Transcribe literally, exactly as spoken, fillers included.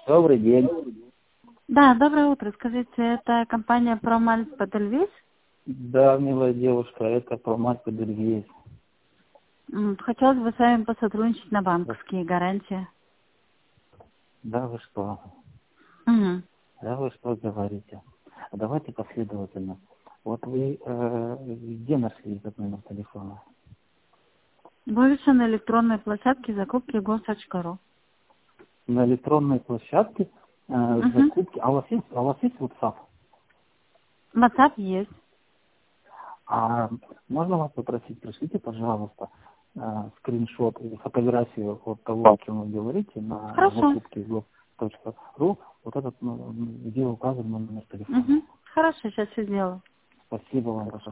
Добрый день. Да, доброе утро. Скажите, это компания Промальс Подельвис? Да, милая девушка, это Промальс Подельвис. Хотелось бы с вами посотрудничать на банковские гарантии. Да вы что? Угу. Да вы что говорите? Давайте последовательно. Вот вы э, где нашли этот номер телефона? Больше на электронной площадке закупки гос.ру. На электронной площадке э, Угу. закупки. А у вас есть, а у вас есть WhatsApp? WhatsApp есть. А можно вас попросить, пришлите, пожалуйста, э, скриншот или фотографию от того, о чем вы говорите, на Хорошо. закупки точка ру, вот этот, ну, где указан мой номер телефона. Угу. Хорошо, сейчас все сделаю. Спасибо вам большое.